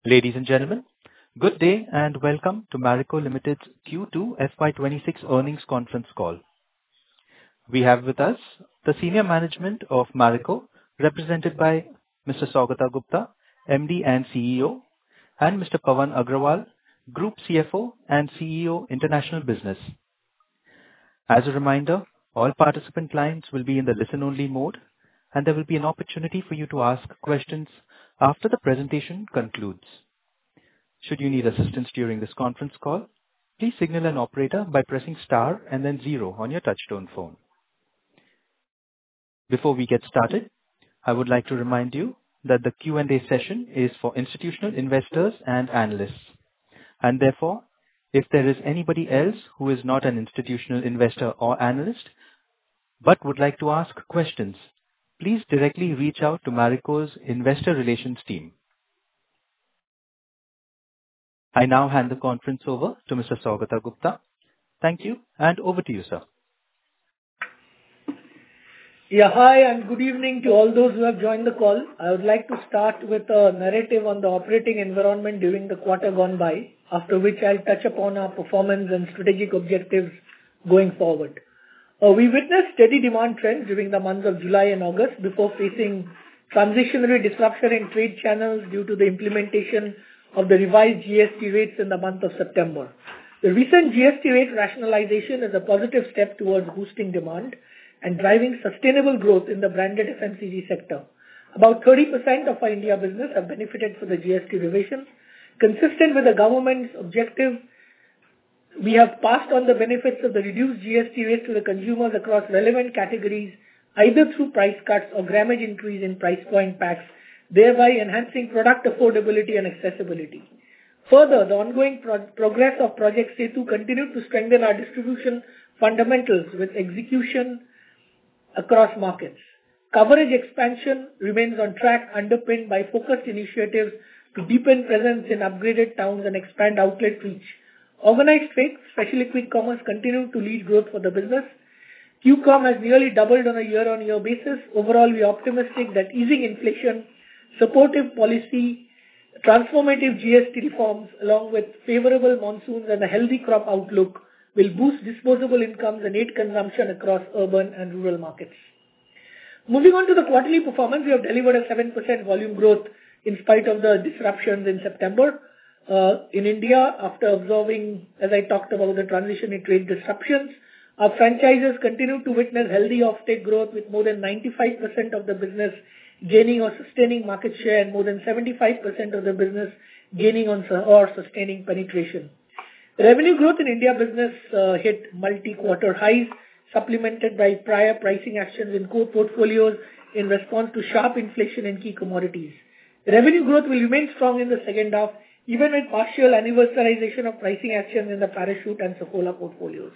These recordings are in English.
Ladies and gentlemen, good day and welcome to Marico Limited's Q2 FY26 earnings conference call. We have with us the senior management of Marico, represented by Mr. Saugata Gupta, MD and CEO, and Mr. Pawan Agrawal, Group CFO and CEO, International Business. As a reminder, all participant lines will be in the listen-only mode, and there will be an opportunity for you to ask questions after the presentation concludes. Should you need assistance during this conference call, please signal an operator by pressing star and then zero on your touchtone phone. Before we get started, I would like to remind you that the Q&A session is for institutional investors and analysts, and therefore, if there is anybody else who is not an institutional investor or analyst but would like to ask questions, please directly reach out to Marico's investor relations team. I now hand the conference over to Mr. Saugata Gupta. Thank you, and over to you, sir. Yeah, hi, and good evening to all those who have joined the call. I would like to start with a narrative on the operating environment during the quarter gone by, after which I'll touch upon our performance and strategic objectives going forward. We witnessed steady demand trends during the months of July and August before facing transitionary disruption in trade channels due to the implementation of the revised GST rates in the month of September. The recent GST rate rationalization is a positive step towards boosting demand and driving sustainable growth in the branded FMCG sector. About 30% of our India business have benefited from the GST revision. Consistent with the government's objective, we have passed on the benefits of the reduced GST rate to the consumers across relevant categories, either through price cuts or grammage increase in price point packs, thereby enhancing product affordability and accessibility. Further, the ongoing progress of Project Setu continued to strengthen our distribution fundamentals with execution across markets. Coverage expansion remains on track, underpinned by focused initiatives to deepen presence in upgraded towns and expand outlet reach. Organized trade, especially quick commerce, continue to lead growth for the business. Q-com has nearly doubled on a year-on-year basis. Overall, we are optimistic that easing inflation, supportive policy, transformative GST reforms, along with favorable monsoons and a healthy crop outlook, will boost disposable incomes and aid consumption across urban and rural markets. Moving on to the quarterly performance, we have delivered a 7% volume growth in spite of the disruptions in September. In India, after observing, as I talked about, the transition in trade disruptions, our franchises continue to witness healthy offtake growth with more than 95% of the business gaining or sustaining market share and more than 75% of the business gaining or sustaining penetration. Revenue growth in India business hit multi-quarter highs, supplemented by prior pricing actions in core portfolios in response to sharp inflation in key commodities. Revenue growth will remain strong in the second half, even with partial anniversarization of pricing actions in the Parachute and Saffola portfolios.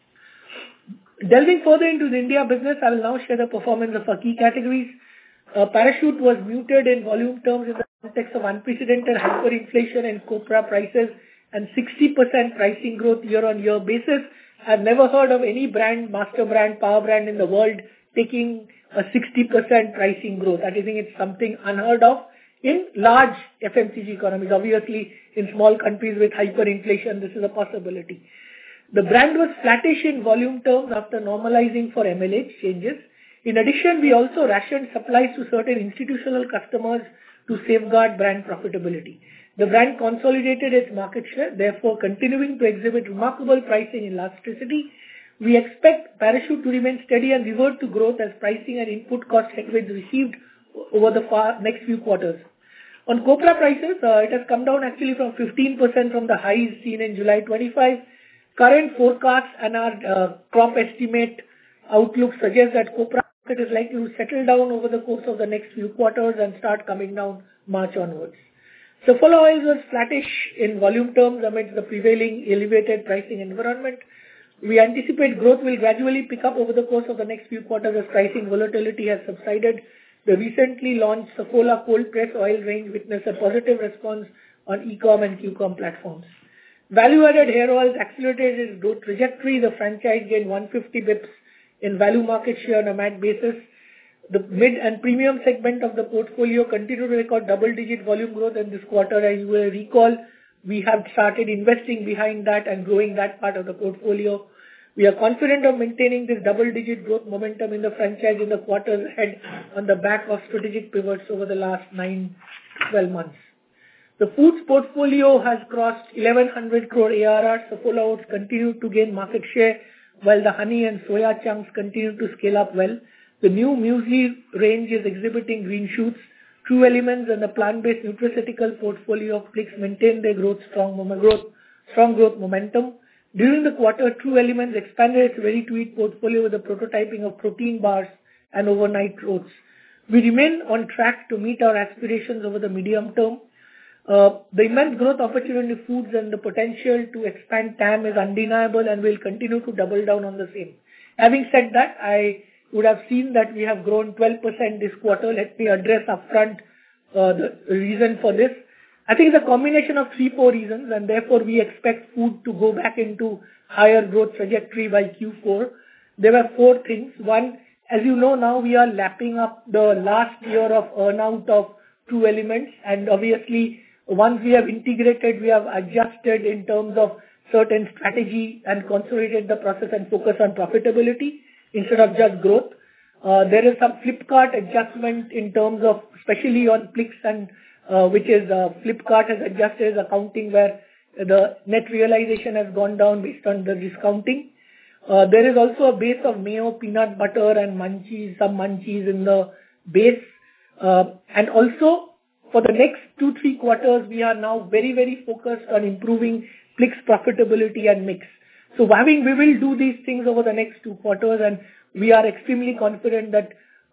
Delving further into the India business, I will now share the performance of our key categories. Parachute was muted in volume terms in the context of unprecedented hyperinflation in copra prices and 60% pricing growth year-on-year basis. I've never heard of any brand, master brand, power brand in the world taking a 60% pricing growth. I think it's something unheard of in large FMCG economies. Obviously, in small countries with hyperinflation, this is a possibility. The brand was flattish in volume terms after normalizing for MLH changes. In addition, we also rationed supplies to certain institutional customers to safeguard brand profitability. The brand consolidated its market share, therefore continuing to exhibit remarkable pricing elasticity. We expect Parachute to remain steady and revert to growth as pricing and input cost headwinds received over the next few quarters. On copra prices, it has come down actually from 15% from the highs seen in July 25. Current forecasts and our crop estimate outlook suggest that copra market is likely to settle down over the course of the next few quarters and start coming down March onwards. Saffola oils was flattish in volume terms amidst the prevailing elevated pricing environment. We anticipate growth will gradually pick up over the course of the next few quarters as pricing volatility has subsided. The recently launched Saffola cold press oil range witnessed a positive response on e-com and Q-com platforms. Value-added hair oils accelerated its growth trajectory. The franchise gained 150 bps in value market share on a MAT basis. The mid and premium segment of the portfolio continue to record double-digit volume growth in this quarter. As you will recall, we have started investing behind that and growing that part of the portfolio. We are confident of maintaining this double-digit growth momentum in the franchise in the quarters ahead on the back of strategic pivots over the last 9-12 months. The foods portfolio has crossed 1,100 crore ARR. Saffola Oats continued to gain market share, while the honey and soya chunks continue to scale up well. The new muesli range is exhibiting green shoots. True Elements and the plant-based nutraceutical portfolio of Plix maintain their strong growth momentum. During the quarter, True Elements expanded its ready-to-eat portfolio with the prototyping of protein bars and overnight oats. We remain on track to meet our aspirations over the medium term. The immense growth opportunity in foods and the potential to expand TAM is undeniable, and we'll continue to double down on the same. Having said that, I would have seen that we have grown 12% this quarter. Let me address upfront the reason for this. I think it's a combination of 3-4 reasons, and therefore we expect food to go back into higher growth trajectory by Q4. There were 4 things. One, as you know, now we are lapping up the last year of earn-out of True Elements, and obviously once we have integrated, we have adjusted in terms of certain strategy and consolidated the process and focus on profitability instead of just growth. There is some Flipkart adjustment in terms of, especially on Plix, and which is Flipkart has adjusted his accounting where the net realization has gone down based on the discounting. There is also a base of mayo, peanut butter and munchies, some munchies in the base. And also for the next 2-3 quarters, we are now very, very focused on improving Plix profitability and mix. So we will do these things over the next 2 quarters, and we are extremely confident that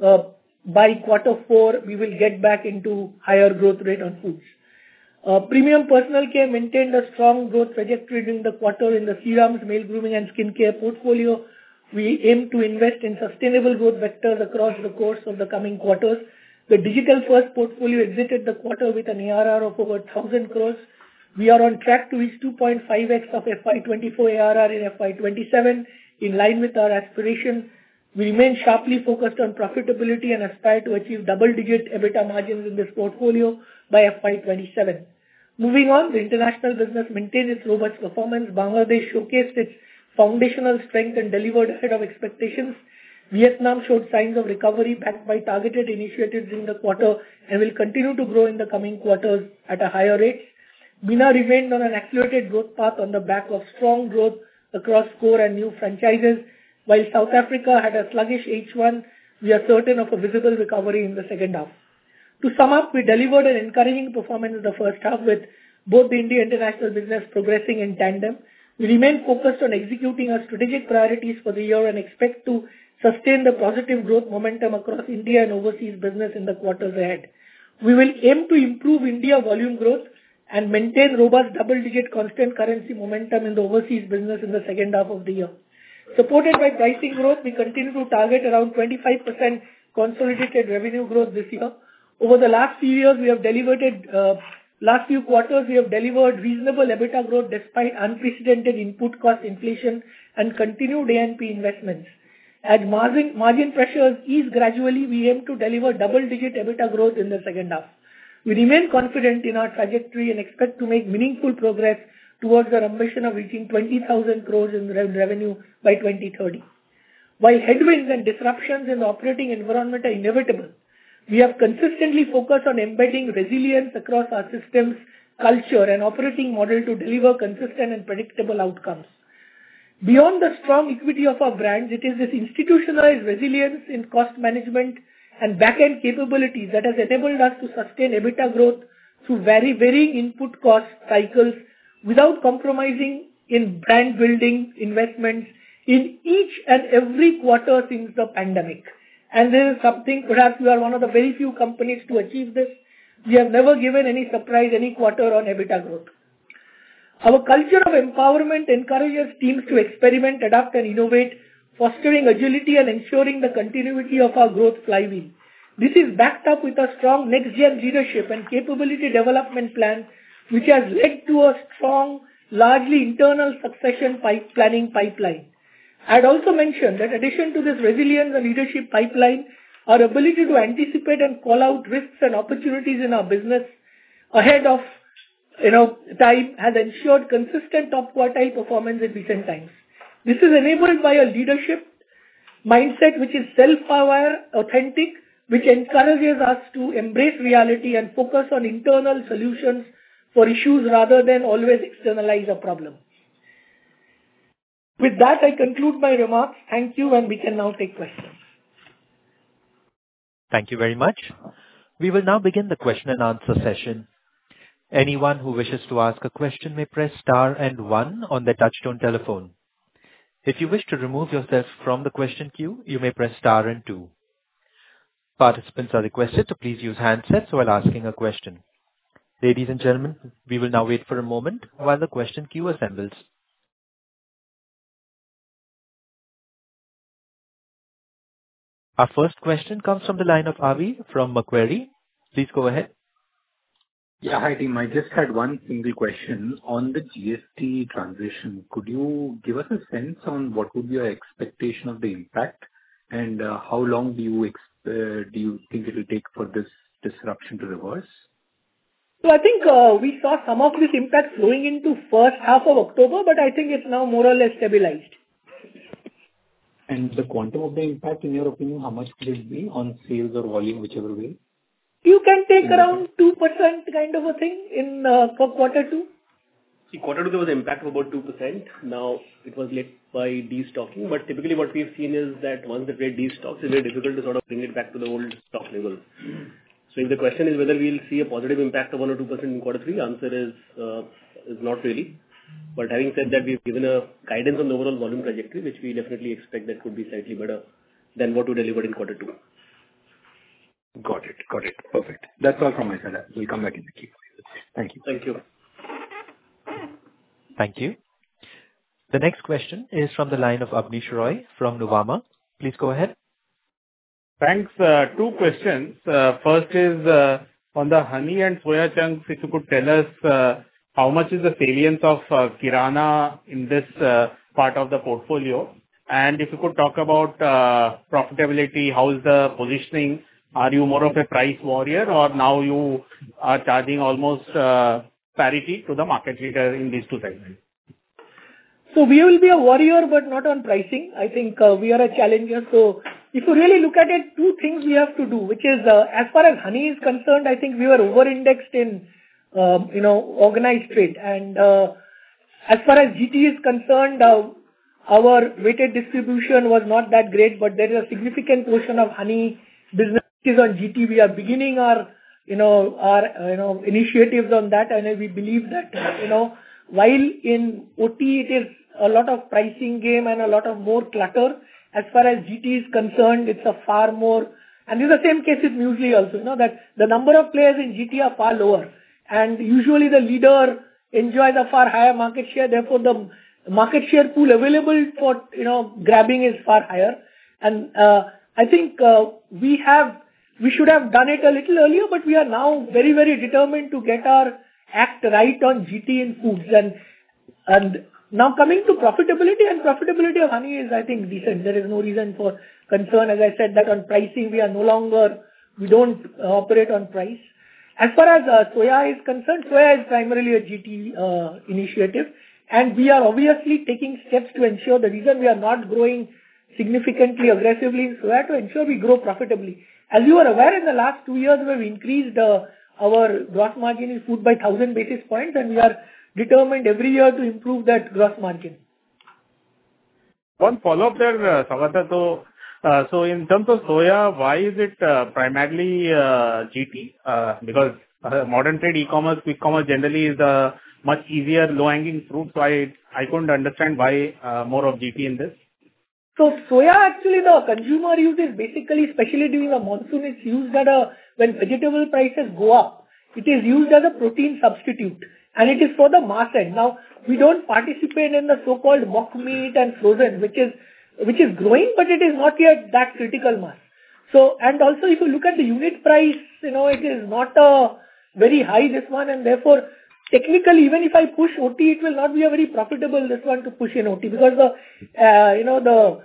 by quarter 4, we will get back into higher growth rate on foods. Premium personal care maintained a strong growth trajectory during the quarter in the serums, male grooming and skincare portfolio. We aim to invest in sustainable growth vectors across the course of the coming quarters. The digital first portfolio exited the quarter with an ARR of over 1,000 crores. We are on track to reach 2.5x of FY24 ARR in FY27, in line with our aspiration. We remain sharply focused on profitability and aspire to achieve double-digit EBITDA margins in this portfolio by FY27. Moving on, the international business maintained its robust performance. Bangladesh showcased its foundational strength and delivered ahead of expectations. Vietnam showed signs of recovery backed by targeted initiatives in the quarter and will continue to grow in the coming quarters at a higher rate. MENA remained on an accelerated growth path on the back of strong growth across core and new franchises. While South Africa had a sluggish H1, we are certain of a visible recovery in the second half. To sum up, we delivered an encouraging performance in the first half with both the India international business progressing in tandem. We remain focused on executing our strategic priorities for the year and expect to sustain the positive growth momentum across India and overseas business in the quarters ahead. We will aim to improve India volume growth and maintain robust double-digit constant currency momentum in the overseas business in the second half of the year. Supported by pricing growth, we continue to target around 25% consolidated revenue growth this year. Over the last few years, last few quarters, we have delivered reasonable EBITDA growth despite unprecedented input cost inflation and continued A&P investments. As margin pressures ease gradually, we aim to deliver double-digit EBITDA growth in the second half. We remain confident in our trajectory and expect to make meaningful progress towards our ambition of reaching 20,000 crores in revenue by 2030. While headwinds and disruptions in the operating environment are inevitable, we have consistently focused on embedding resilience across our systems, culture, and operating model to deliver consistent and predictable outcomes. Beyond the strong equity of our brands, it is this institutionalized resilience in cost management and back-end capabilities that has enabled us to sustain EBITDA growth through varying input cost cycles without compromising in brand building investments in each and every quarter since the pandemic. And this is something, perhaps we are one of the very few companies to achieve this. We have never given any surprise any quarter on EBITDA growth. Our culture of empowerment encourages teams to experiment, adapt and innovate, fostering agility and ensuring the continuity of our growth flywheel. This is backed up with a strong next-gen leadership and capability development plan, which has led to a strong, largely internal succession planning pipeline. I had also mentioned that in addition to this resilience and leadership pipeline, our ability to anticipate and call out risks and opportunities in our business ahead of time has ensured consistent top quartile performance in recent times. This is enabled by a leadership mindset which is self-aware, authentic, which encourages us to embrace reality and focus on internal solutions for issues rather than always externalize a problem. With that, I conclude my remarks. Thank you, and we can now take questions. Thank you very much. We will now begin the question and answer session. Anyone who wishes to ask a question may press star and one on their touchtone telephone. If you wish to remove yourself from the question queue, you may press star and two. Participants are requested to please use handsets while asking a question. Ladies and gentlemen, we will now wait for a moment while the question queue assembles. Our first question comes from the line of Avi from Macquarie. Please go ahead. Yeah, hi team. I just had one single question on the GST transition. Could you give us a sense on what would be your expectation of the impact, and how long do you think it will take for this disruption to reverse? So I think we saw some of this impact flowing into first half of October, but I think it's now more or less stabilized. And the quantum of the impact, in your opinion, how much could it be on sales or volume, whichever way? You can take around 2% kind of a thing in for quarter two. See, quarter two there was an impact of about 2%. Now it was led by destocking, but typically what we've seen is that once the trade destocks, it's very difficult to sort of bring it back to the old stock level. So if the question is whether we'll see a positive impact of 1 or 2% in quarter three, answer is not really. But having said that, we've given a guidance on the overall volume trajectory, which we definitely expect that could be slightly better than what we delivered in quarter two. Got it. Perfect. That's all from my side. We'll come back in the queue. Thank you. Thank you. Thank you. The next question is from the line of Abneesh Roy from Nuvama. Please go ahead. Thanks. Two questions. First is on the honey and soya chunks. If you could tell us how much is the salience of Kirana in this part of the portfolio, and if you could talk about profitability, how is the positioning? Are you more of a price warrior, or now you are charging almost parity to the market leader in these two segments? So we will be a warrior, but not on pricing. I think we are a challenger. So if you really look at it, two things we have to do, which is as far as honey is concerned, I think we were over-indexed in organized trade, and as far as GT is concerned, our weighted distribution was not that great, but there is a significant portion of honey business is on GT. We are beginning our initiatives on that, and we believe that while in OT it is a lot of pricing game and a lot of more clutter, as far as GT is concerned, it's a far more, and this is the same case with muesli also, that the number of players in GT are far lower, and usually the leader enjoys a far higher market share. Therefore, the market share pool available for grabbing is far higher, and I think we should have done it a little earlier, but we are now very, very determined to get our act right on GT in foods. And now coming to profitability, and profitability of honey is, I think, decent. There is no reason for concern. As I said, that on pricing, we don't operate on price. As far as soya is concerned, soya is primarily a GT initiative, and we are obviously taking steps to ensure. The reason we are not growing significantly aggressively in soya, to ensure we grow profitably. As you are aware, in the last 2 years, we have increased our gross margin in food by 1,000 basis points, and we are determined every year to improve that gross margin. One follow-up there, Saugata. So in terms of soya, why is it primarily GT? Because modern trade e-commerce, quick commerce generally is a much easier low-hanging fruit. So I couldn't understand why more of GT in this. So soya, actually, the consumer uses basically, especially during the monsoon, it's used when vegetable prices go up. It is used as a protein substitute, and it is for the mass end. Now, we don't participate in the so-called mock meat and frozen, which is growing, but it is not yet that critical mass. So, and also if you look at the unit price, it is not very high, this one, and therefore, technically, even if I push OT, it will not be a very profitable this one to push in OT, because the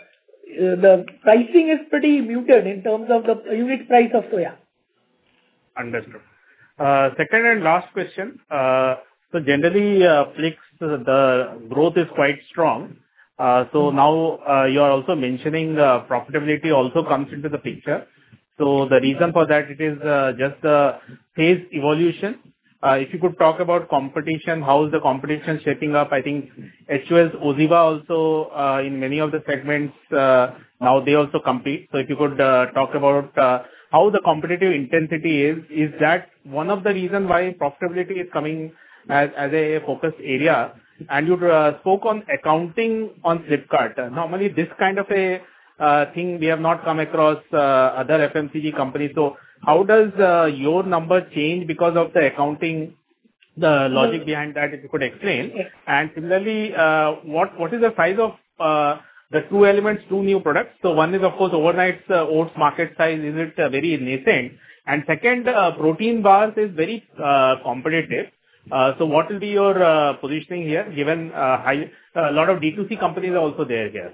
the pricing is pretty muted in terms of the unit price of soya. Understood. Second and last question. So generally, Plix, the growth is quite strong. So now, you are also mentioning profitability also comes into the picture. So the reason for that, it is just the phase evolution. If you could talk about competition, how is the competition shaping up? I think HUL's OZiva also, in many of the segments, now they also compete. So if you could talk about how the competitive intensity is. Is that one of the reasons why profitability is coming as a focus area? And you spoke on accounting on Flipkart. Normally, this kind of a thing we have not come across other FMCG companies. So how does your number change because of the accounting, the logic behind that, if you could explain? And similarly, what is the size of the True Elements, two new products? So one is, of course, overnight oats market size. Is it very nascent? And second, protein bars is very competitive. So what will be your positioning here, given a lot of D2C companies are also there here?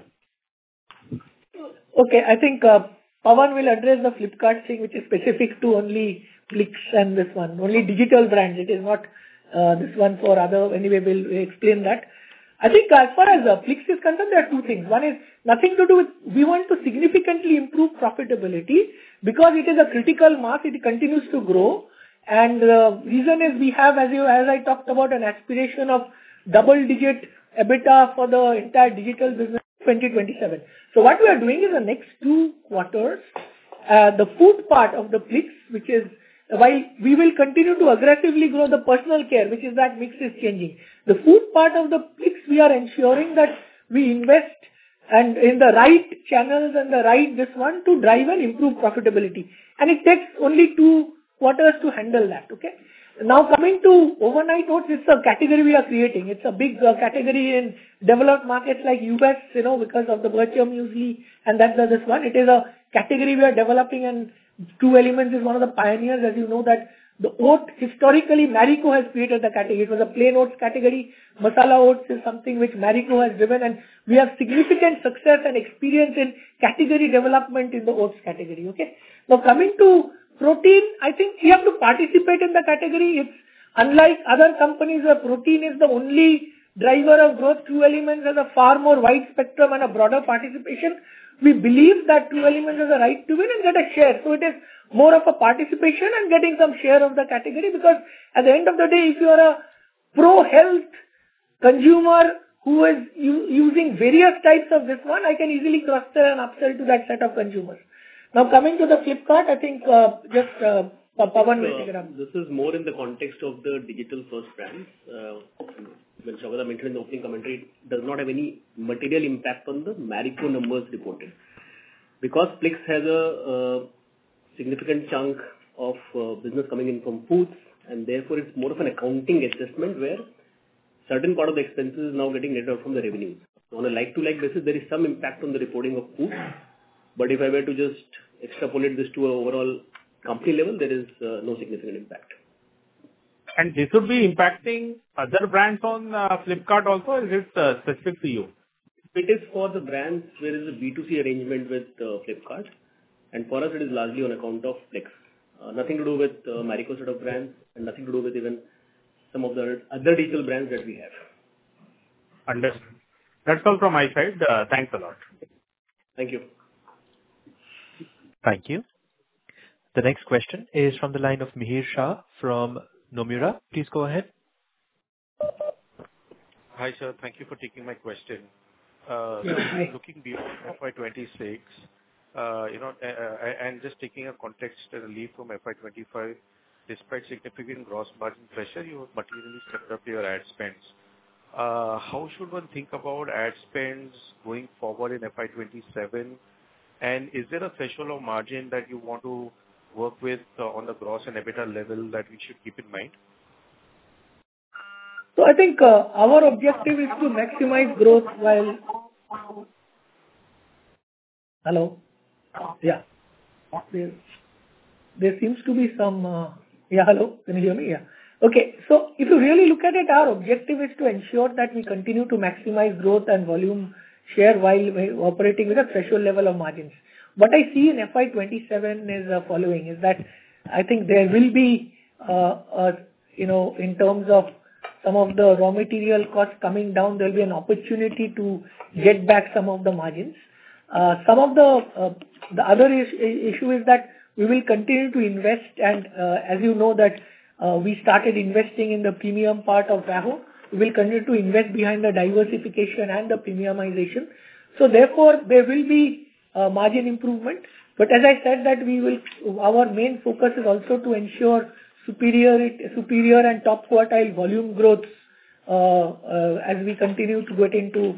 Okay, I think Pawan will address the Flipkart thing, which is specific to only Plix and this one, only digital brands. It is not this one for other. Anyway, we'll explain that. I think as far as Plix is concerned, there are two things. One is nothing to do with, we want to significantly improve profitability because it is a critical mass, it continues to grow. And the reason is we have, as I talked about, an aspiration of double-digit EBITDA for the entire digital business 2027. So what we are doing is the next 2 quarters, the food part of the Plix, which is, while we will continue to aggressively grow the personal care, which is that mix is changing. The food part of the Plix, we are ensuring that we invest and in the right channels and the right this one to drive and improve profitability. And it takes only 2 quarters to handle that. Okay. Now coming to overnight oats, it's a category we are creating. It's a big category in developed markets like US, because of the Virtual Muesli and that's this one. It is a category we are developing, and True Elements is one of the pioneers. As you know that the oat, historically Marico has created the category. It was a plain oats category. Masala oats is something which Marico has driven, and we have significant success and experience in category development in the oats category. Okay. Now coming to protein, I think we have to participate in the category. It's unlike other companies where protein is the only driver of growth. True Elements has a far more wide spectrum and a broader participation. We believe that True Elements has a right to win and get a share. So it is more of a participation and getting some share of the category, because at the end of the day, if you are a pro-health consumer who is using various types of this one, I can easily cross-sell and upsell to that set of consumers. Now coming to the Flipkart, I think Pawan will take it up. This is more in the context of the digital first brands. When Saugata mentioned in the opening commentary, it does not have any material impact on the Marico numbers reported. Because Plix has a significant chunk of business coming in from foods, and therefore it's more of an accounting adjustment where certain part of the expenses is now getting netted out from the revenues. So on a like-to-like basis, there is some impact on the reporting of food. But if I were to just extrapolate this to an overall company level, there is no significant impact. And this would be impacting other brands on Flipkart also, or is it specific to you? It is for the brands where there is a B2C arrangement with Flipkart. And for us, it is largely on account of Plix. Nothing to do with Marico set of brands, and nothing to do with even some of the other digital brands that we have. Understood. That's all from my side. Thanks a lot. Thank you. Thank you. The next question is from the line of Mihir Shah from Nomura. Please go ahead. Hi, sir. Thank you for taking my question. Looking beyond FY26, and just taking a context and a leap from FY25, despite significant gross margin pressure, you have materially stepped up your ad spends. How should one think about ad spends going forward in FY27? And is there a threshold of margin that you want to work with on the gross and EBITDA level that we should keep in mind? So I think our objective is to maximize growth while... Hello? Yeah. There seems to be some... hello? Can you hear me? Yeah. Okay. So if you really look at it, our objective is to ensure that we continue to maximize growth and volume share while operating with a threshold level of margins. What I see in FY27 is following, is that I think there will be, in terms of some of the raw material costs coming down, there will be an opportunity to get back some of the margins. Some of the other issue is that we will continue to invest, and as you know that we started investing in the premium part of VAHO. We will continue to invest behind the diversification and the premiumization. So therefore, there will be margin improvement. But as I said, that our main focus is also to ensure superior and top quartile volume growth as we continue to get into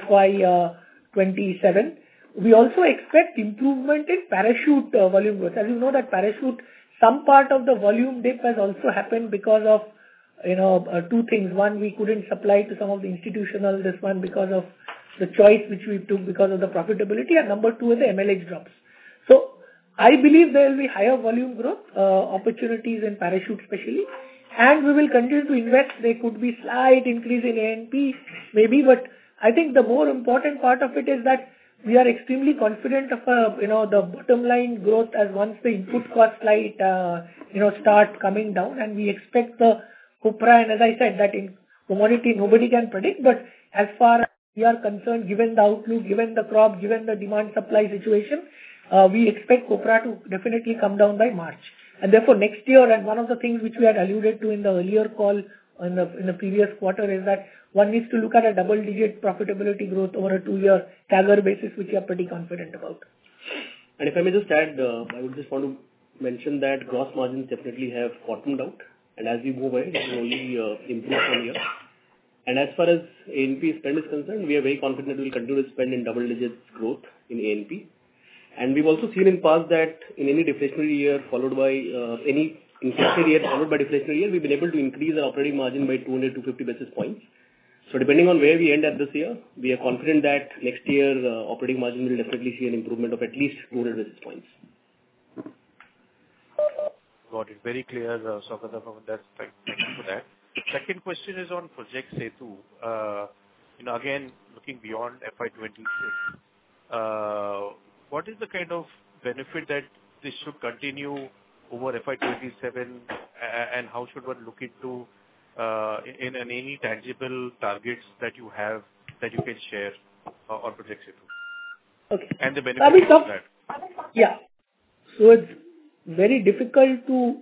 FY27. We also expect improvement in Parachute volume growth. As you know that Parachute, some part of the volume dip has also happened because of two things. One, we couldn't supply to some of the institutional. This one because of the choice which we took because of the profitability, and number two is the MLH drops. So I believe there will be higher volume growth opportunities in Parachute especially, and we will continue to invest. There could be slight increase in A&P maybe, but I think the more important part of it is that we are extremely confident of the bottom line growth as once the input cost slight start coming down, and we expect the copra, and as I said that in commodity nobody can predict, but as far as we are concerned, given the outlook, given the crop, given the demand supply situation, we expect copra to definitely come down by March. And therefore next year, and one of the things which we had alluded to in the earlier call in the previous quarter is that one needs to look at a double-digit profitability growth over a 2-year CAGR basis, which we are pretty confident about. And if I may just add, I would just want to mention that gross margins definitely have bottomed out, and as we move ahead, it will only improve from here. And as far as A&P spend is concerned, we are very confident we will continue to spend in double digits growth in A&P. And we've also seen in past that in any deflationary year followed by any inflationary year followed by deflationary year, we've been able to increase our operating margin by 200-250 basis points. So depending on where we end at this year, we are confident that next year operating margin will definitely see an improvement of at least 200 basis points. Got it. Very clear, Saugata. Thank you for that. Second question is on Project Setu. Again, looking beyond FY26, what is the kind of benefit that this should continue over FY27, and how should one look into in any tangible targets that you have that you can share on Project Setu? Okay. And the benefits of that. Yeah. So it's very difficult to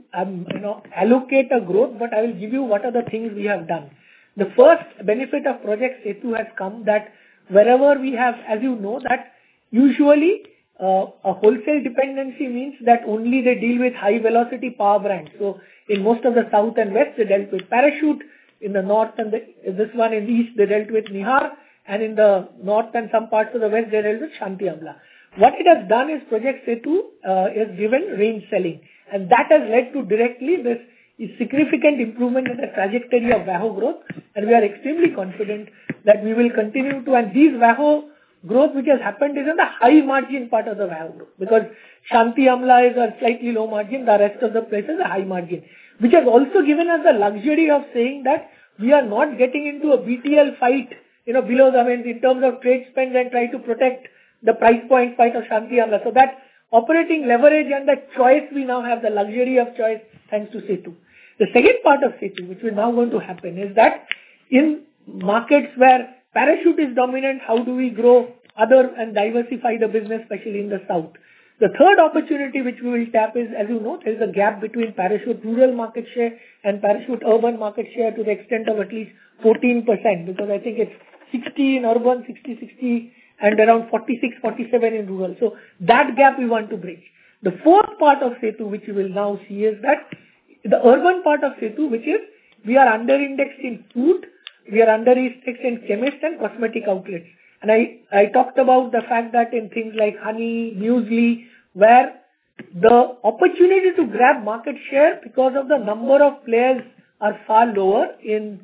allocate a growth, but I will give you what are the things we have done. The first benefit of Project Setu has come that wherever we have, as you know, that usually a wholesale dependency means that only they deal with high velocity power brands. So in most of the south and west, they dealt with Parachute. In the north and this one in the east, they dealt with Nihar. And in the north and some parts of the west, they dealt with Shanti Amla. What it has done is Project Setu is given range selling. And that has led to directly this significant improvement in the trajectory of VAHO growth. And we are extremely confident that we will continue to, and these VAHO growth which has happened is in the high margin part of the VAHO growth, because Shanti Amla is a slightly low margin, the rest of the places are high margin, which has also given us the luxury of saying that we are not getting into a BTL fight, below the means in terms of trade spend and try to protect the price point fight of Shanti Amla. So that operating leverage and the choice, we now have the luxury of choice thanks to Setu. The second part of Setu, which is now going to happen, is that in markets where Parachute is dominant, how do we grow other and diversify the business, especially in the south? The third opportunity which we will tap is, as you know, there is a gap between Parachute rural market share and Parachute urban market share to the extent of at least 14%, because I think it's 60 in urban, 60, and around 46, 47 in rural. So that gap we want to bridge. The fourth part of Setu, which you will now see, is that the urban part of Setu, which is we are under-indexed in food, we are under-indexed in chemist and cosmetic outlets. And I talked about the fact that in things like honey, muesli, where the opportunity to grab market share because of the number of players are far lower in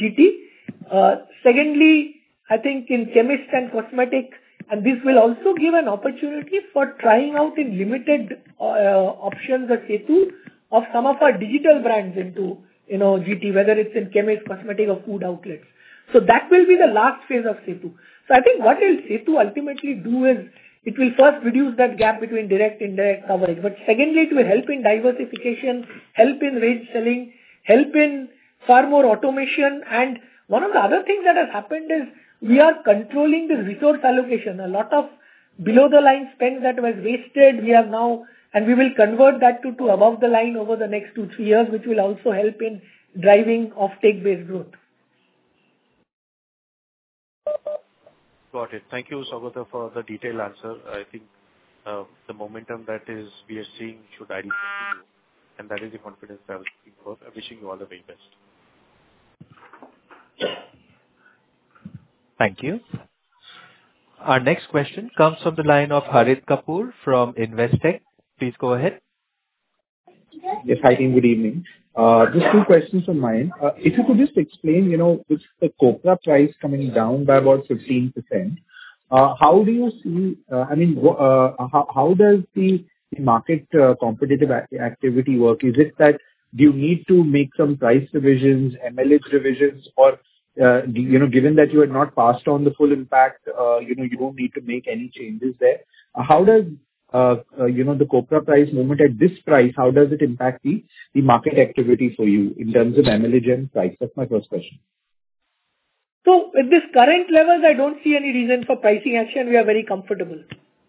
GT. Secondly, I think in chemist and cosmetic, and this will also give an opportunity for trying out in limited options of Setu of some of our digital brands into GT, whether it's in chemist, cosmetic or food outlets. So that will be the last phase of Setu. So I think what will Setu ultimately do is it will first reduce that gap between direct indirect coverage. But secondly, it will help in diversification, help in range selling, help in far more automation. And one of the other things that has happened is we are controlling the resource allocation. A lot of below the line spend that was wasted, we have now, and we will convert that to above the line over the next 2-3 years, which will also help in driving offtake based growth. Got it. Thank you, Saugata, for the detailed answer. I think the momentum that is we are seeing should ideally continue, and that is the confidence I was looking for. I'm wishing you all the very best. Thank you. Our next question comes from the line of Harit Kapoor from Investec. Please go ahead. Yes, hi team, good evening. Just two questions from mine. If you could just explain, with the copra price coming down by about 15%, how do you see, how does the market competitive activity work? Is it that do you need to make some price revisions, MLH revisions, or, given that you had not passed on the full impact, you don't need to make any changes there? How does the copra price movement at this price, how does it impact the market activity for you in terms of MLH and price? That's my first question. So with this current levels, I don't see any reason for pricing action. We are very comfortable.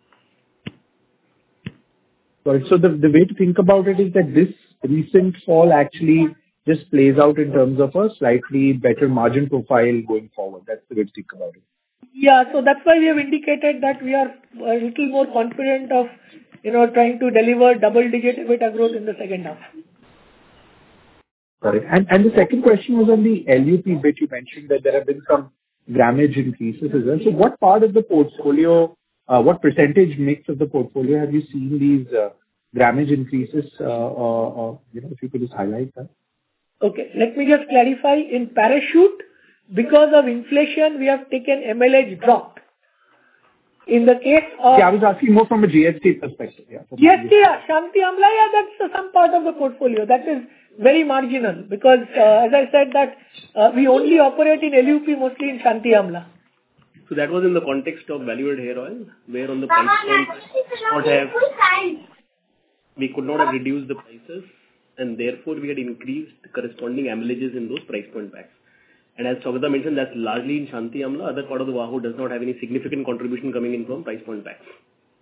Sorry, so the way to think about it is that this recent fall actually just plays out in terms of a slightly better margin profile going forward. That's the way to think about it. Yeah, so that's why we have indicated that we are a little more confident of, trying to deliver double-digit EBITDA growth in the second half. Got it. And the second question was on the LUP bit. You mentioned that there have been some grammage increases as well. So what part of the portfolio, what percentage mix of the portfolio have you seen these grammage increases? If you could just highlight that. Okay, let me just clarify. In Parachute, because of inflation, we have taken MLH drop. In the case of... Yeah, I was asking more from a GST perspective. Yeah. GST, Shanti Amla, that's some part of the portfolio. That is very marginal because, as I said, that we only operate in LUP mostly in Shanti Amla. So that was in the context of value-added hair oil, where on the price point we could not have reduced the prices, and therefore we had increased the corresponding amylages in those price point packs. And as Saugata mentioned, that's largely in Shanti Amla. Other part of the VAHO does not have any significant contribution coming in from price point packs.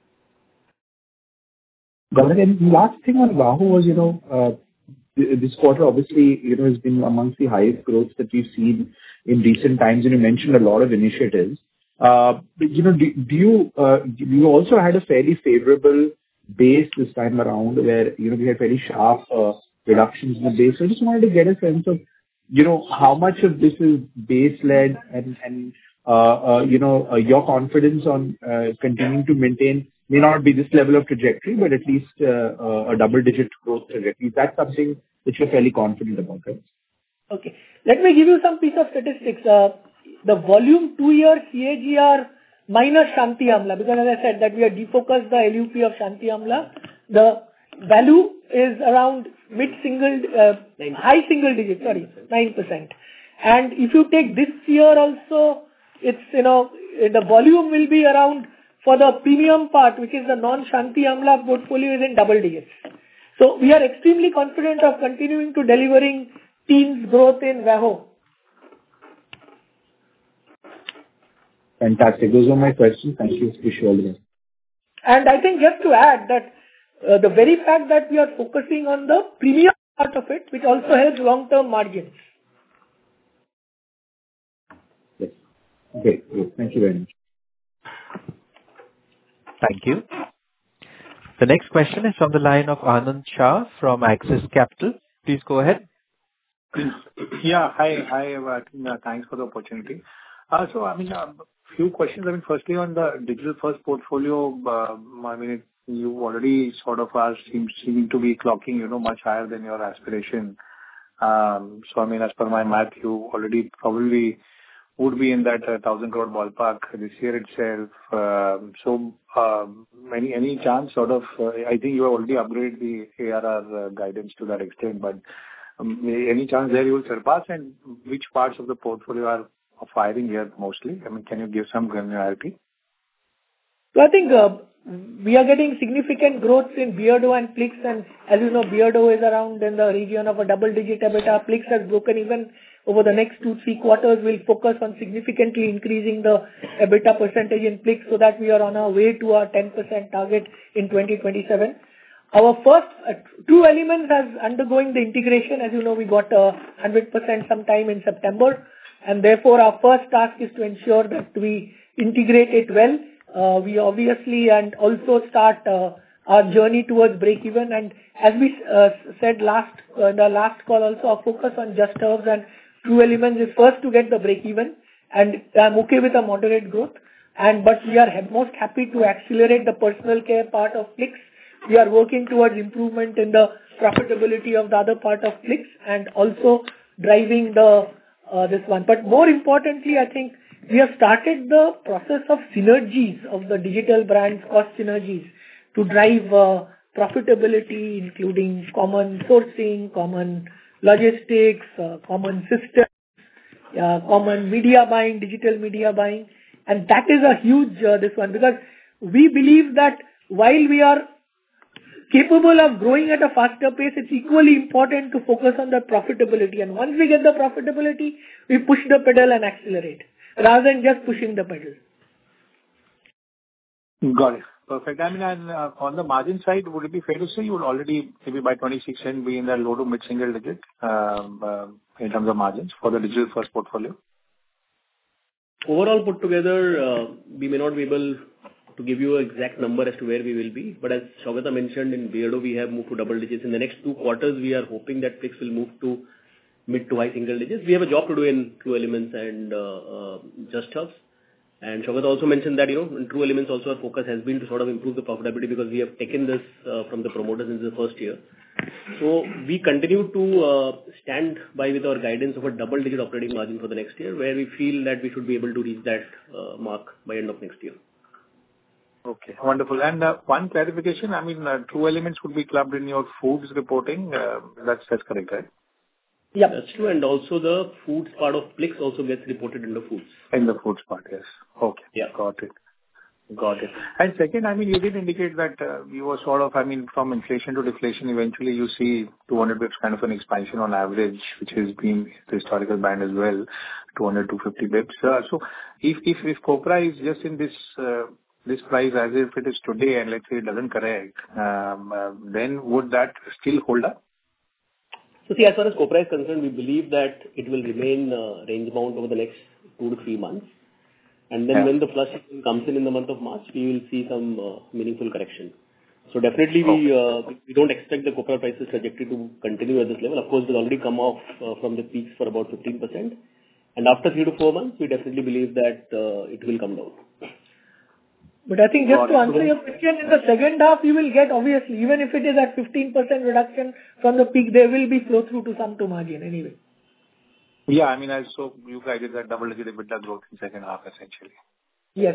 Got it. And last thing on VAHO was, this quarter obviously, has been amongst the highest growth that we've seen in recent times, and you mentioned a lot of initiatives. But, you also had a fairly favorable base this time around where, we had very sharp reductions in the base. So I just wanted to get a sense of, how much of this is base-led and your confidence on continuing to maintain may not be this level of trajectory, but at least a double-digit growth trajectory. Is that something that you're fairly confident about, right? Okay. Let me give you some piece of statistics. The volume 2-year CAGR minus Shanti Amla, because as I said that we have defocused the LUP of Shanti Amla, the value is around high single digit, 9%. And if you take this year also, it's, the volume will be around, for the premium part, which is the non-Shanti Amla portfolio, is in double digits. So we are extremely confident of continuing to delivering teens growth in VAHO. Fantastic. Those are my questions. Thank you. Wish you all the best. And I think just to add that the very fact that we are focusing on the premium part of it, which also helps long-term margins. Yes. Okay. Thank you very much. Thank you. The next question is from the line of Anand Shah from Axis Capital. Please go ahead. Yeah. Hi. Thanks for the opportunity. So, a few questions. Firstly, on the digital first portfolio, you already sort of are seeming to be clocking, much higher than your aspiration. So, as per my math, you already probably would be in that 1,000 crore ballpark this year itself. So, any chance I think you have already upgraded the ARR guidance to that extent, but any chance there you will surpass, and which parts of the portfolio are of firing here mostly? I mean, can you give some granularity? So I think we are getting significant growth in Beardo and Plix, and as you know, Beardo is around in the region of a double-digit EBITDA. Plix has broken even. Over the next 2-3 quarters, we'll focus on significantly increasing the EBITDA percentage in Plix so that we are on our way to our 10% target in 2027. Our first True Elements has undergoing the integration. As you know, we got 100% sometime in September, and therefore our first task is to ensure that we integrate it well. We obviously and also start our journey towards break-even. And as we said in the last call also, our focus on Just Herbs and True Elements is first to get the break-even, and I'm okay with a moderate growth. But we are most happy to accelerate the personal care part of Plix. We are working towards improvement in the profitability of the other part of Plix and also driving this one. But more importantly, I think we have started the process of synergies of the digital brands, cost synergies, to drive profitability, including common sourcing, common logistics, common systems, common media buying, digital media buying. And that is a huge this one, because we believe that while we are capable of growing at a faster pace, it's equally important to focus on the profitability. And once we get the profitability, we push the pedal and accelerate, rather than just pushing the pedal. Got it. Perfect. I mean, and on the margin side, would it be fair to say you will already, maybe by 26 and be in the low to mid-single digit in terms of margins for the digital first portfolio? Overall put together, we may not be able to give you an exact number as to where we will be. But as Saugata mentioned, in Beardo, we have moved to double digits. In the next 2 quarters, we are hoping that Plix will move to mid to high single digits. We have a job to do in True Elements and Just Herbs. And Saugata also mentioned that, in True Elements also our focus has been to sort of improve the profitability, because we have taken this from the promoters in the first year. So we continue to stand by with our guidance of a double-digit operating margin for the next year, where we feel that we should be able to reach that mark by end of next year. Okay, wonderful. And one clarification, I mean, True Elements would be clubbed in your foods reporting. That's correct, right? Yeah, that's true. And also the foods part of Plix also gets reported in the foods. In the foods part, yes. Okay. Yeah. Got it. And second, I mean, you did indicate that you were sort of, I mean, from inflation to deflation, eventually you see 200 bits kind of an expansion on average, which has been the historical band as well, 200 to 50 bits. So if copra is just in this price as if it is today, and let's say it doesn't correct, then would that still hold up? So see, as far as copra is concerned, we believe that it will remain range bound over the next 2 to 3 months. And then when the flush comes in the month of March, we will see some meaningful correction. So definitely we don't expect the copra prices trajectory to continue at this level. Of course, it will already come off from the peaks for about 15%. And after 3 to 4 months, we definitely believe that it will come down. But I think just to answer your question, in the second half, you will get, obviously, even if it is at 15% reduction from the peak, there will be flow through to some to margin anyway. Yeah, I mean, so you guided that double-digit EBITDA growth in second half, essentially. Yes.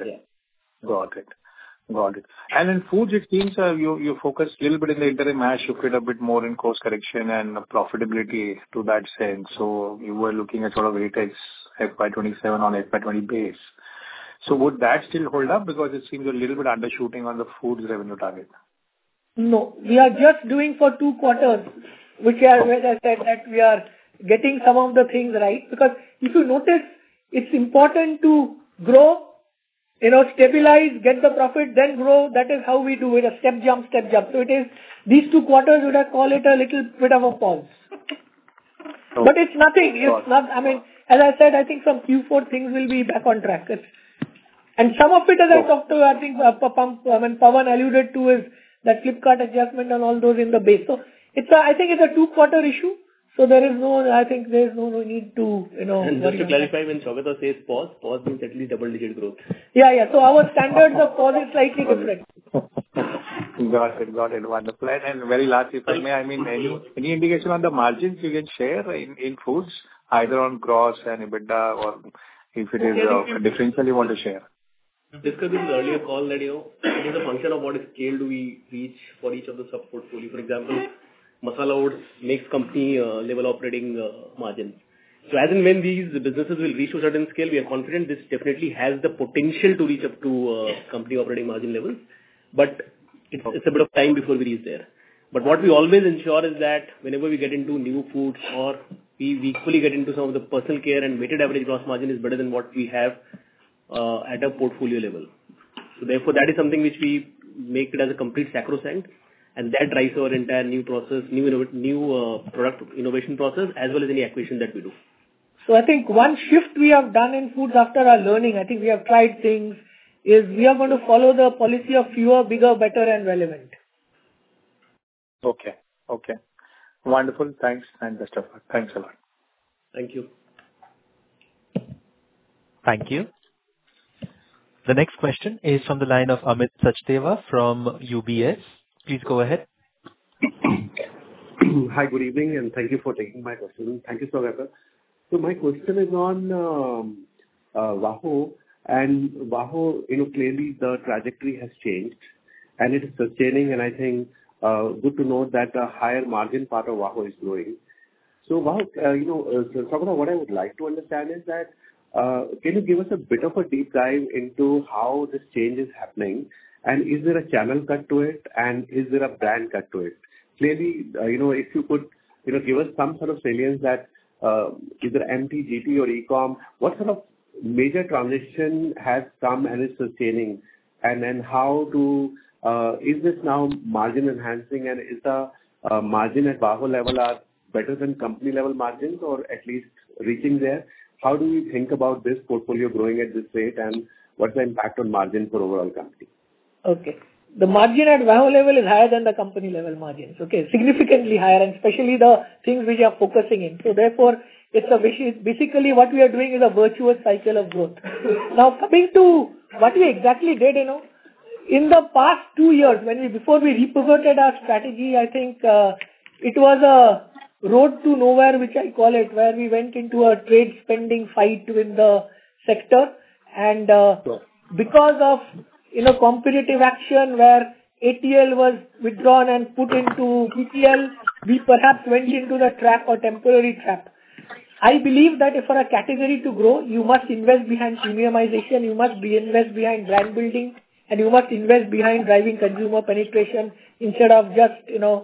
Got it. And in foods, it seems you focus a little bit in the interim mash, you put a bit more in course correction and profitability to that sense. So you were looking at sort of 8x FY27 on FY20 base. So would that still hold up? Because it seems a little bit undershooting on the foods revenue target. No, we are just doing for 2 quarters, which are where I said that we are getting some of the things right. Because if you notice, it's important to grow, stabilize, get the profit, then grow. That is how we do it, a step jump. So it is, these 2 quarters would have called it a little bit of a pause. Okay. But it's nothing. It's not, I mean, as I said, I think from Q4 things will be back on track. And some of it, as I talked to, I think Pawan alluded to, is that Flipkart adjustment and all those in the base. So I think it's a 2-quarter issue. So there is no need to, And just to clarify, when Saugata says pause means at least double-digit growth. Yeah. So our standards of pause is slightly different. Got it. Wonderful. And very last, if I may, I mean, any indication on the margins you can share in foods, either on gross and EBITDA, or if it is a differential you want to share? Discussed in the earlier call that, it is a function of what scale do we reach for each of the sub-portfolio. For example, Masala Oats makes company level operating margins. So as and when these businesses will reach to a certain scale, we are confident this definitely has the potential to reach up to company operating margin levels. But it's a bit of time before we reach there. But what we always ensure is that whenever we get into new foods or we equally get into some of the personal care, and weighted average gross margin is better than what we have at a portfolio level. So therefore, that is something which we make it as a complete sacrosanct, and that drives our entire new process, new product innovation process, as well as any acquisition that we do. So I think one shift we have done in foods after our learning, I think we have tried things, is we are going to follow the policy of fewer, bigger, better and relevant. Okay. Wonderful. Thanks and best of luck. Thanks a lot. Thank you. Thank you. The next question is from the line of Amit Sachdeva from UBS. Please go ahead. Hi, good evening, and thank you for taking my question. Thank you, Saugata. So my question is on VAHO, and VAHO, clearly the trajectory has changed and it is sustaining, and I think good to know that the higher margin part of VAHO is growing. So VAHO, Saugata, what I would like to understand is that can you give us a bit of a deep dive into how this change is happening, and is there a channel cut to it, and is there a brand cut to it? Clearly, if you could, give us some sort of salience that either MT, GT or e-com, what sort of major transition has come and is sustaining, and then how to, is this now margin enhancing, and is the margin at VAHO level are better than company level margins, or at least reaching there? How do we think about this portfolio growing at this rate, and what's the impact on margin for overall company? Okay. The margin at VAHO level is higher than the company level margins. Okay. Significantly higher, and especially the things which are focusing in. So therefore, basically what we are doing is a virtuous cycle of growth. Now coming to what we exactly did, in the past 2 years, before we repivoted our strategy, I think it was a road to nowhere, which I call it, where we went into a trade spending fight with the sector, and because of competitive action where ATL was withdrawn and put into BTL, we perhaps went into the trap or temporary trap. I believe that if for a category to grow, you must invest behind premiumization, you must invest behind brand building, and you must invest behind driving consumer penetration instead of just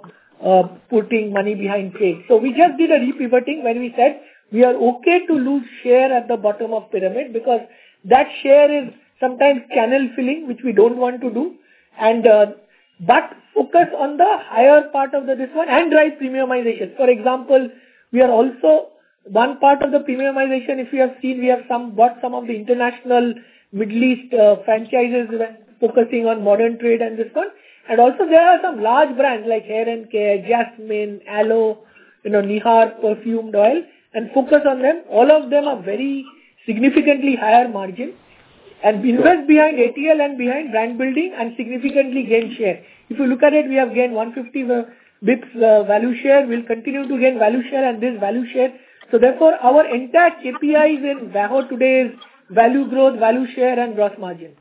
putting money behind trade. So we just did a repivoting when we said we are okay to lose share at the bottom of pyramid, because that share is sometimes channel filling, which we don't want to do, and but focus on the higher part of this one and drive premiumization. For example, we are also one part of the premiumization. If you have seen, we have bought some of the international Middle East franchises focusing on modern trade and this one. And also there are some large brands like Hair and Care, Jasmine, Aloe, Nihar perfumed oil, and focus on them. All of them are very significantly higher margin, and invest behind ATL and behind brand building and significantly gain share. If you look at it, we have gained 150 bips value share. We'll continue to gain value share and this value share. So therefore, our entire KPIs in VAHO today is value growth, value share and gross margin.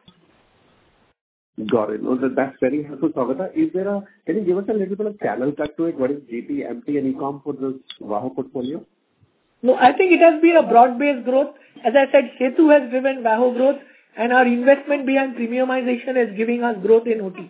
Got it. No, that's very helpful, Saugata. Can you give us a little bit of channel cut to it? What is GT, MT and e-com for this VAHO portfolio? No, I think it has been a broad-based growth. As I said, Setu has driven VAHO growth, and our investment behind premiumization is giving us growth in OT.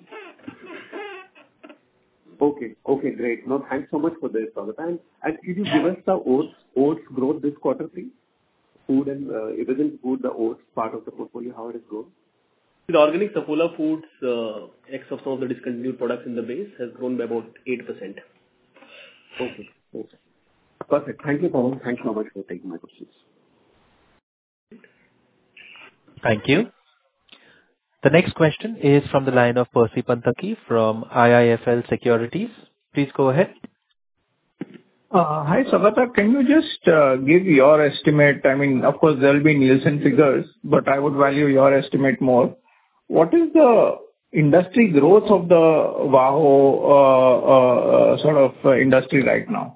Okay, great. No, thanks so much for this, Saugata. And could you give us the oats growth this quarter, please? Food and within food, the oats part of the portfolio, how it has grown? The organic Saffola Foods, X of some of the discontinued products in the base, has grown by about 8%. Okay. Perfect. Thank you, Pawan. Thanks so much for taking my questions. Thank you. The next question is from the line of Percy Panthaki from IIFL Securities. Please go ahead. Hi, Saugata. Can you just give your estimate? I mean, of course, there will be Nielsen figures, but I would value your estimate more. What is the industry growth of the VAHO sort of industry right now?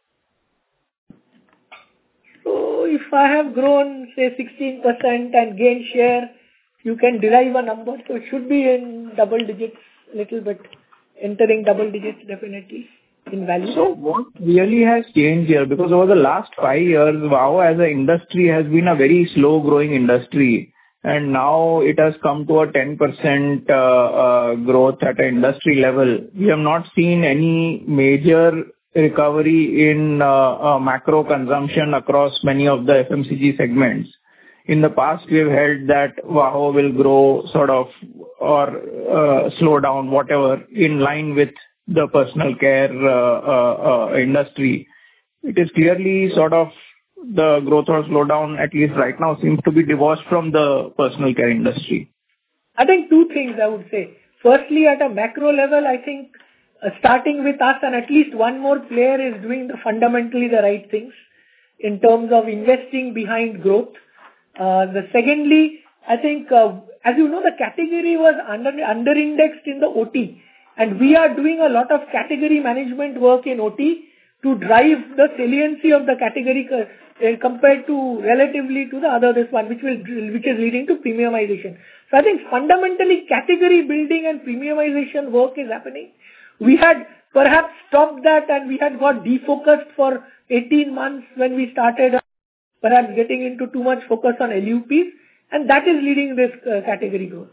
So if I have grown, say, 16% and gained share, you can derive a number. So it should be in double digits, little bit, entering double digits definitely. in value. So what really has changed here? Because over the last 5 years, VAHO as an industry has been a very slow growing industry, and now it has come to a 10% growth at an industry level. We have not seen any major recovery in macro consumption across many of the FMCG segments. In the past, we have held that VAHO will grow sort of or slow down, whatever, in line with the personal care industry. It is clearly sort of the growth or slowdown, at least right now, seems to be divorced from the personal care industry. I think two things I would say. Firstly, at a macro level, I think starting with us and at least one more player is doing fundamentally the right things in terms of investing behind growth. Secondly, I think, as you know, the category was under-indexed in the OT, and we are doing a lot of category management work in OT to drive the saliency of the category compared to relatively to the other this one, which is leading to premiumization. So I think fundamentally category building and premiumization work is happening. We had perhaps stopped that and we had got defocused for 18 months when we started perhaps getting into too much focus on LUPs, and that is leading this category growth.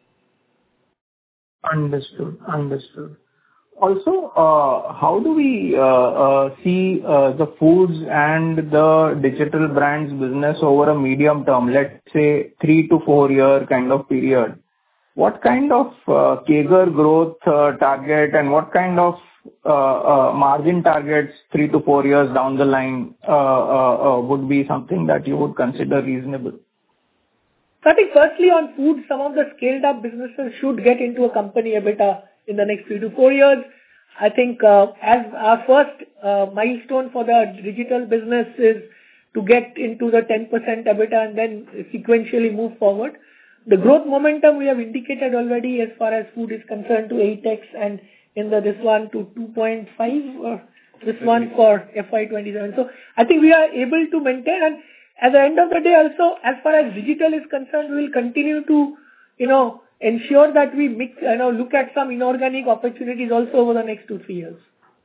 Understood. Also, how do we see the foods and the digital brands business over a medium term, let's say 3 to 4 year kind of period? What kind of CAGR growth target and what kind of margin targets 3 to 4 years down the line would be something that you would consider reasonable? So I think firstly on food, some of the scaled up businesses should get into a company EBITDA in the next 3 to 4 years. I think as our first milestone for the digital business is to get into the 10% EBITDA and then sequentially move forward. The growth momentum we have indicated already as far as food is concerned to 8x and in this one to 2.5 this one for FY27. So I think we are able to maintain, and at the end of the day also, as far as digital is concerned, we will continue to, ensure that we look at some inorganic opportunities also over the next 2-3 years.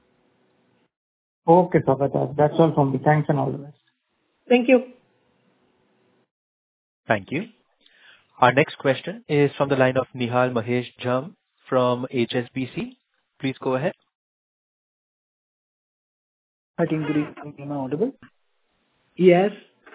Okay, Saugata. That's all from me. Thanks and all the best. Thank you. Thank you. Our next question is from the line of Nihal Mahesh Jham from HSBC. Please go ahead. I think good evening. Am I audible? Yes.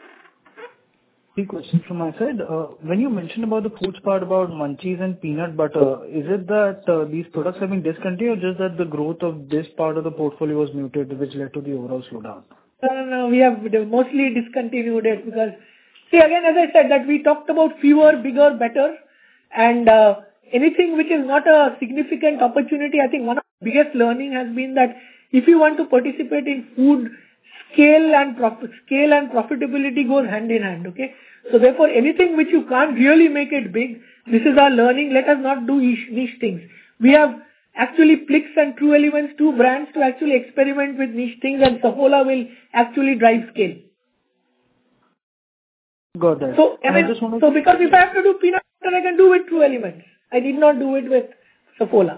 3 questions from my side. When you mentioned about the foods part about Munchies and peanut butter, is it that these products have been discontinued or just that the growth of this part of the portfolio was muted, which led to the overall slowdown? No, we have mostly discontinued it because, see, again, as I said, that we talked about fewer, bigger, better, and anything which is not a significant opportunity. I think one of the biggest learning has been that if you want to participate in food, scale and profitability goes hand in hand, okay? So therefore, anything which you can't really make it big, this is our learning. Let us not do niche things. We have actually Plix and True Elements, 2 brands to actually experiment with niche things, and Saffola will actually drive scale. Got that. So because if I have to do peanut butter, I can do with True Elements. I did not do it with Saffola.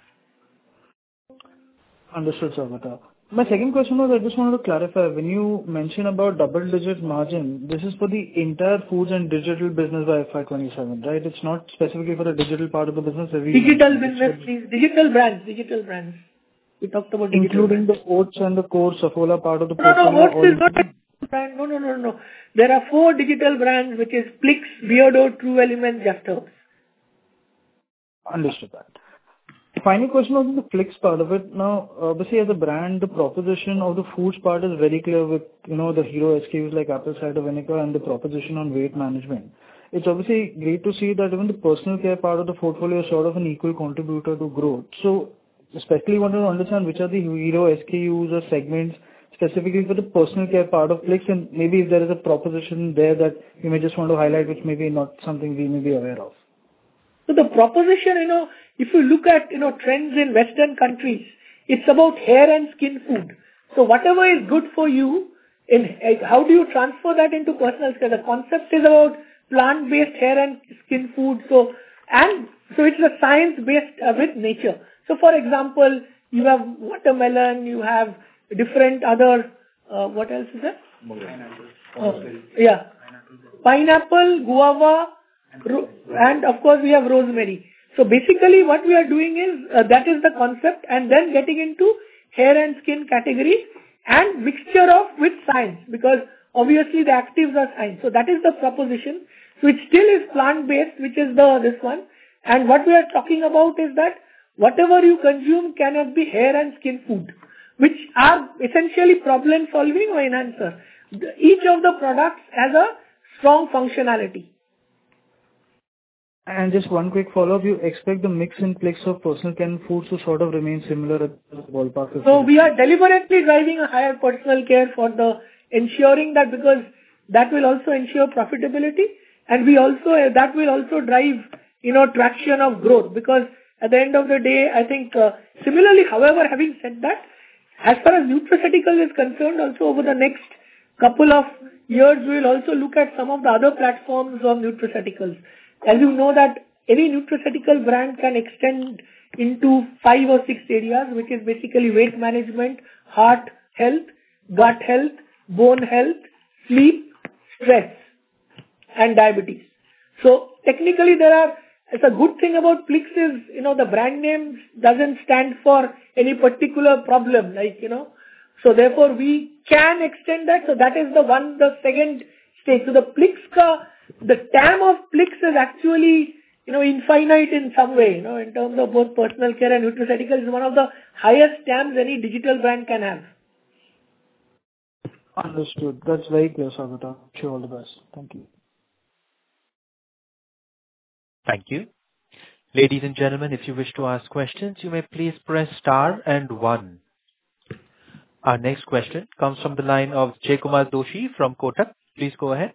Understood, Saugata. My second question was, I just wanted to clarify, when you mention about double-digit margin, this is for the entire foods and digital business by FY27, right? It's not specifically for the digital part of the business. Digital business, please. Digital brands. We talked about digital including brands. The oats and the core Saffola part of the portfolio. No, oats is not a brand. No. There are 4 digital brands, which is Plix, Beardo, True Elements, Just Herbs. Understood that. Final question on the Plix part of it. Now, obviously, as a brand, the proposition of the foods part is very clear with, the hero SKUs like apple cider vinegar and the proposition on weight management. It's obviously great to see that even the personal care part of the portfolio is sort of an equal contributor to growth. So, especially wanted to understand which are the hero SKUs or segments specifically for the personal care part of Plix, and maybe if there is a proposition there that you may just want to highlight, which may be not something we may be aware of. So the proposition, if you look at, trends in Western countries, it's about hair and skin food. So whatever is good for you, how do you transfer that into personal care? The concept is about plant-based hair and skin food. So it's a science-based with nature. So for example, you have watermelon, you have different other, what else is there? Yeah. Pineapple, guava, and of course we have rosemary. So basically what we are doing is, that is the concept, and then getting into hair and skin categories and mixture of with science, because obviously the actives are science. So that is the proposition. So it still is plant-based, which is this one. And what we are talking about is that whatever you consume cannot be hair and skin food, which are essentially problem solving or enhancer. Each of the products has a strong functionality. And just one quick follow-up, you expect the mix in Plix of personal care and foods to sort of remain similar at the ballpark? So we are deliberately driving a higher personal care for ensuring that, because that will also ensure profitability, and that will also drive, traction of growth, because at the end of the day, I think, similarly, however, having said that, as far as nutraceutical is concerned, also over the next couple of years, we will also look at some of the other platforms of nutraceuticals. As you know that any nutraceutical brand can extend into 5 or 6 areas, which is basically weight management, heart health, gut health, bone health, sleep, stress, and diabetes. So technically it's a good thing about Plix is, the brand name doesn't stand for any particular problem, so therefore we can extend that. So that is the second stage. So the TAM of Plix is actually, infinite in some way, in terms of both personal care and nutraceutical, is one of the highest TAMs any digital brand can have. Understood. That's very clear, Saugata. Wish you all the best. Thank you. Thank you. Ladies and gentlemen, if you wish to ask questions, you may please press star and 1. Our next question comes from the line of Jaykumar Doshi from Kotak. Please go ahead.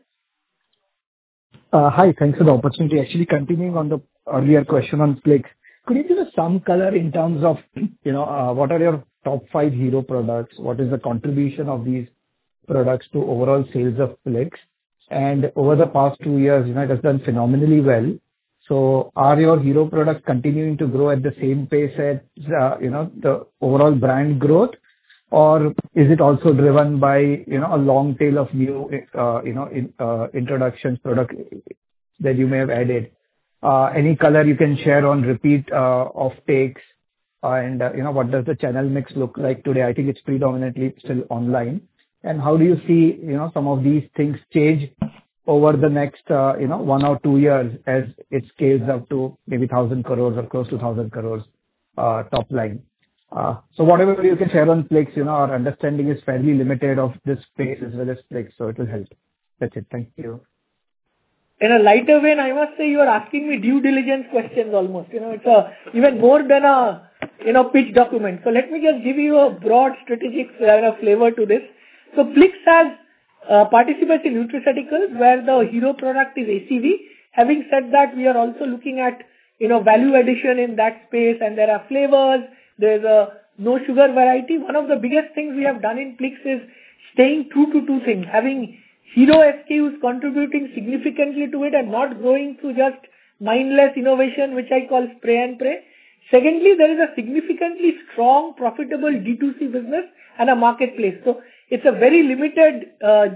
Hi, thanks for the opportunity. Actually, continuing on the earlier question on Plix, could you give us some color in terms of, what are your top 5 hero products? What is the contribution of these products to overall sales of Plix? And over the past 2 years, it has done phenomenally well. So are your hero products continuing to grow at the same pace as, the overall brand growth? Or is it also driven by, a long tail of new, introductions, product that you may have added? Any color you can share on repeat of takes, and, what does the channel mix look like today? I think it's predominantly still online. And how do you see, some of these things change over the next, 1 or 2 years as it scales up to maybe 1,000 crores or close to 1,000 crores top line? So whatever you can share on Plix, our understanding is fairly limited of this space as well as Plix, so it will help. That's it. Thank you. In a lighter vein, I must say you are asking me due diligence questions almost. It's even more than a pitch document. So let me just give you a broad strategic flavor to this. So Plix has participates in nutraceuticals, where the hero product is ACV. Having said that, we are also looking at value addition in that space, and there are flavors. There's a no sugar variety. One of the biggest things we have done in Plix is staying true to 2 things: having hero SKUs contributing significantly to it and not growing through just mindless innovation, which I call spray and pray. Secondly, there is a significantly strong, profitable D2C business and a marketplace. So it's a very limited,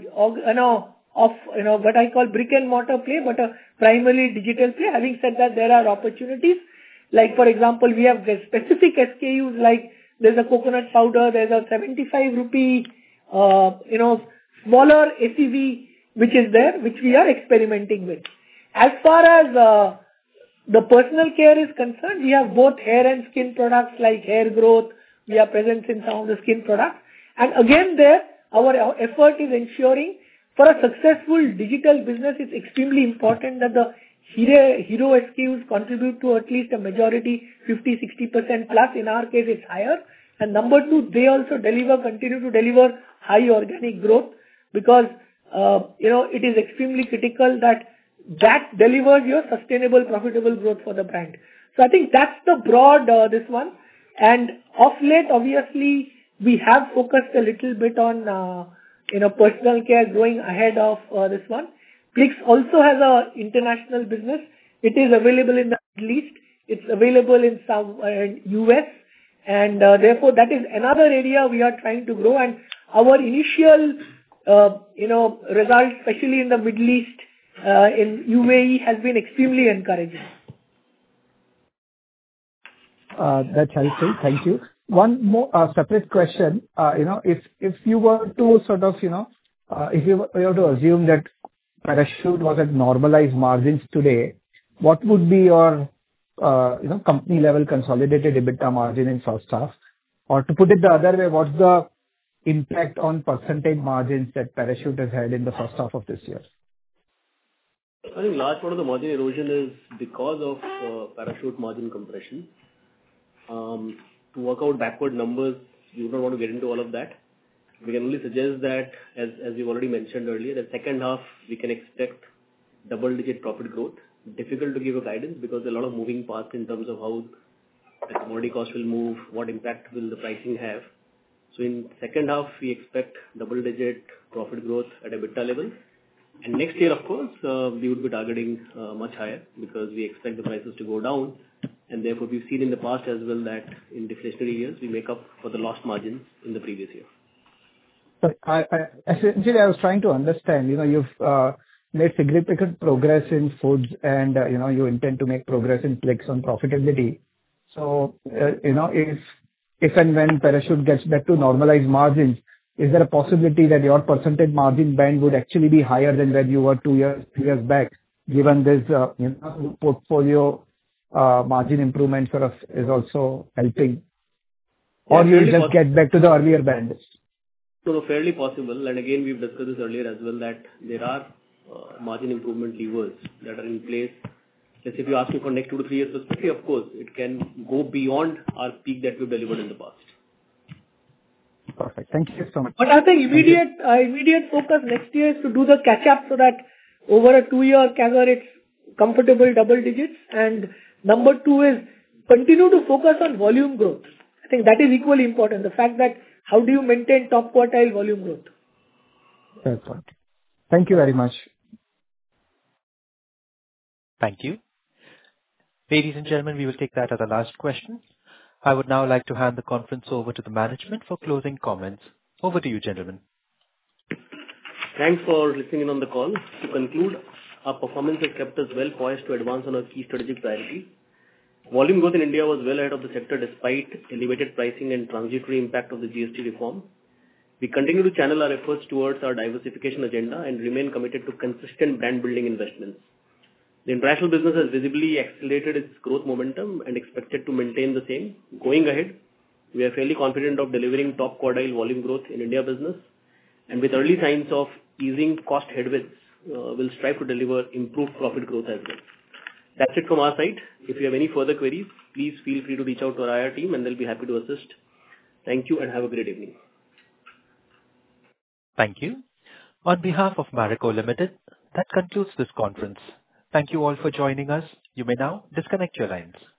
what I call brick and mortar play, but a primarily digital play. Having said that, there are opportunities. Like, for example, we have specific SKUs, like there's a coconut powder, there's a 75 rupee, smaller ACV, which is there, which we are experimenting with. As far as the personal care is concerned, we have both hair and skin products like hair growth. We are present in some of the skin products. And again there, our effort is ensuring for a successful digital business, it's extremely important that the hero SKUs contribute to at least a majority, 50-60% plus. In our case, it's higher. And number 2, they also continue to deliver high organic growth, because, it is extremely critical that delivers your sustainable, profitable growth for the brand. So I think that's the broad, this one. And of late, obviously, we have focused a little bit on, personal care going ahead of this one. Plix also has a international business. It is available in the Middle East. It's available in some US, And therefore, that is another area we are trying to grow. And our initial, results, especially in the Middle East, in UAE, has been extremely encouraging. That's helpful. Thank you. One more separate question. If you were to sort of, if you were to assume that Parachute was at normalized margins today, what would be your, company level consolidated EBITDA margin in first half? Or to put it the other way, what's the impact on percentage margins that Parachute has had in the first half of this year? I think large part of the margin erosion is because of Parachute margin compression. To work out backward numbers, you don't want to get into all of that. We can only suggest that, as you've already mentioned earlier, that second half we can expect double-digit profit growth. Difficult to give a guidance because there are a lot of moving parts in terms of how the commodity cost will move, what impact will the pricing have. So in second half, we expect double-digit profit growth at EBITDA level. And next year, of course, we would be targeting much higher because we expect the prices to go down. And therefore, we've seen in the past as well that in deflationary years, we make up for the lost margins in the previous year. So essentially, I was trying to understand, you've made significant progress in foods and, you intend to make progress in Plix on profitability. So, if and when Parachute gets back to normalized margins, is there a possibility that your percentage margin band would actually be higher than where you were 2 years back, given this, portfolio margin improvement sort of is also helping? Or you'll just get back to the earlier bands? So fairly possible. And again, we've discussed this earlier as well, that there are margin improvement levers that are in place. Let's say if you ask me for next 2 to 3 years perspective, of course, it can go beyond our peak that we've delivered in the past. Perfect. Thank you so much. But I think immediate focus next year is to do the catch-up so that over a 2-year CAGR, it's comfortable double digits. And number 2 is continue to focus on volume growth. I think that is equally important. The fact that how do you maintain top quartile volume growth? Fair point. Thank you very much. Thank you. Ladies and gentlemen, we will take that as the last question. I would now like to hand the conference over to the management for closing comments. Over to you, gentlemen. Thanks for listening in on the call. To conclude, our performance has kept us well poised to advance on our key strategic priorities. Volume growth in India was well ahead of the sector despite elevated pricing and transitory impact of the GST reform. We continue to channel our efforts towards our diversification agenda and remain committed to consistent brand building investments. The international business has visibly accelerated its growth momentum and expected to maintain the same. Going ahead, we are fairly confident of delivering top quartile volume growth in India business, and with early signs of easing cost headwinds, we'll strive to deliver improved profit growth as well. That's it from our side. If you have any further queries, please feel free to reach out to our IR team and they'll be happy to assist. Thank you and have a great evening. Thank you. On behalf of Marico Limited, that concludes this conference. Thank you all for joining us. You may now disconnect your lines.